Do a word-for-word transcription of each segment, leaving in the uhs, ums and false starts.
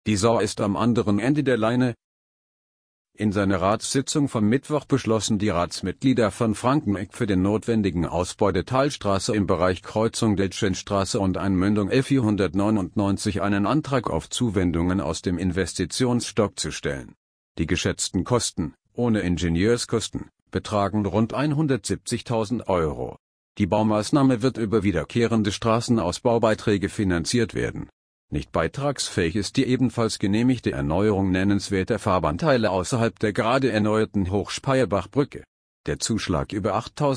Die Sau ist am anderen Ende der Leine. In seiner Ratssitzung vom Mittwoch beschlossen die Ratsmitglieder von Frankeneck für den notwendigen Ausbau der Talstraße im Bereich Kreuzung Deltschenstraße und Einmündung L vierhundertneunundneunzig einen Antrag auf Zuwendungen aus dem Investitionsstock zu stellen. Die geschätzten Kosten, ohne Ingenieurskosten, betragen rund hundertsiebzigtausend Euro. Die Baumaßnahme wird über wiederkehrende Straßenausbaubeiträge finanziert werden. Nicht beitragsfähig ist die ebenfalls genehmigte Erneuerung nennenswerter Fahrbahnteile außerhalb der gerade erneuerten Hochspeyerbachbrücke. Der Zuschlag über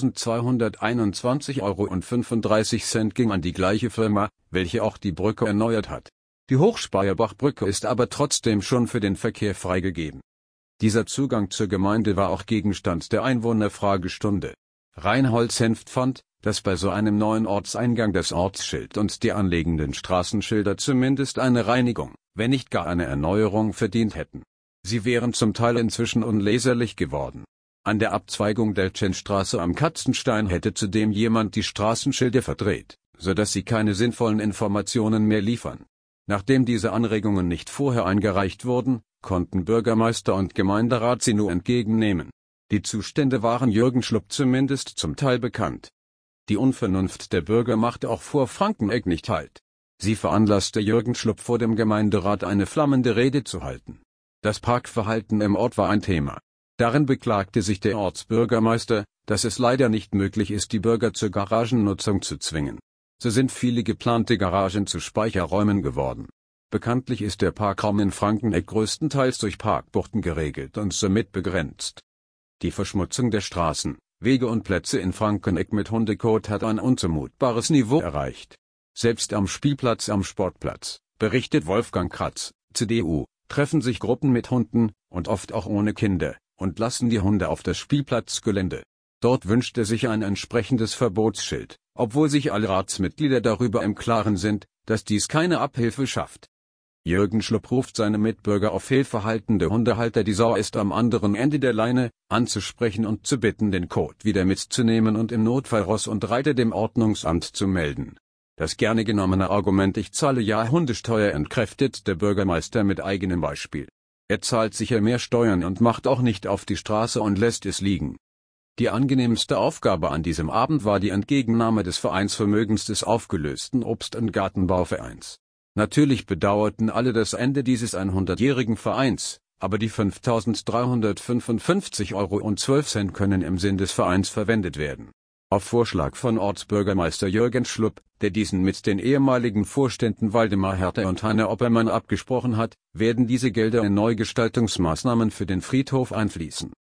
achttausendzweihunderteinundzwanzig Euro und fünfunddreißig Cent ging an die gleiche Firma, welche auch die Brücke erneuert hat. Die Hochspeyerbachbrücke ist aber trotzdem schon für den Verkehr freigegeben. Dieser Zugang zur Gemeinde war auch Gegenstand der Einwohnerfragestunde. Reinhold Senft fand, dass bei so einem neuen Ortseingang das Ortsschild und die anliegenden Straßenschilder zumindest eine Reinigung, wenn nicht gar eine Erneuerung verdient hätten. Sie wären zum Teil inzwischen unleserlich geworden. An der Abzweigung Deltschenstraße am Katzenstein hätte zudem jemand die Straßenschilder verdreht, so dass sie keine sinnvollen Informationen mehr liefern. Nachdem diese Anregungen nicht vorher eingereicht wurden, konnten Bürgermeister und Gemeinderat sie nur entgegennehmen. Die Zustände waren Jürgen Schlupp zumindest zum Teil bekannt. Die Unvernunft der Bürger machte auch vor Frankeneck nicht Halt. Sie veranlasste Jürgen Schlupp vor dem Gemeinderat eine flammende Rede zu halten. Das Parkverhalten im Ort war ein Thema. Darin beklagte sich der Ortsbürgermeister, dass es leider nicht möglich ist, die Bürger zur Garagennutzung zu zwingen. So sind viele geplante Garagen zu Speicherräumen geworden. Bekanntlich ist der Parkraum in Frankeneck größtenteils durch Parkbuchten geregelt und somit begrenzt. Die Verschmutzung der Straßen, Wege und Plätze in Frankeneck mit Hundekot hat ein unzumutbares Niveau erreicht. Selbst am Spielplatz am Sportplatz, berichtet Wolfgang Kratz, C D U, treffen sich Gruppen mit Hunden, und oft auch ohne Kinder, und lassen die Hunde auf das Spielplatzgelände. Dort wünscht er sich ein entsprechendes Verbotsschild, obwohl sich alle Ratsmitglieder darüber im Klaren sind, dass dies keine Abhilfe schafft. Jürgen Schlupp ruft seine Mitbürger auf, fehlverhaltende Hundehalter, die Sau ist am anderen Ende der Leine, anzusprechen und zu bitten, den Kot wieder mitzunehmen und im Notfall Ross und Reiter dem Ordnungsamt zu melden. Das gerne genommene Argument "Ich zahle ja Hundesteuer" entkräftet der Bürgermeister mit eigenem Beispiel. Er zahlt sicher mehr Steuern und macht auch nicht auf die Straße und lässt es liegen. Die angenehmste Aufgabe an diesem Abend war die Entgegennahme des Vereinsvermögens des aufgelösten Obst- und Gartenbauvereins. Natürlich bedauerten alle das Ende dieses hundertjährigen Vereins, aber die fünftausenddreihundertfünfundfünfzig Euro und zwölf Cent können im Sinn des Vereins verwendet werden. Auf Vorschlag von Ortsbürgermeister Jürgen Schlupp, der diesen mit den ehemaligen Vorständen Waldemar Herter und Heiner Oppermann abgesprochen hat, werden diese Gelder in Neugestaltungsmaßnahmen für den Friedhof einfließen.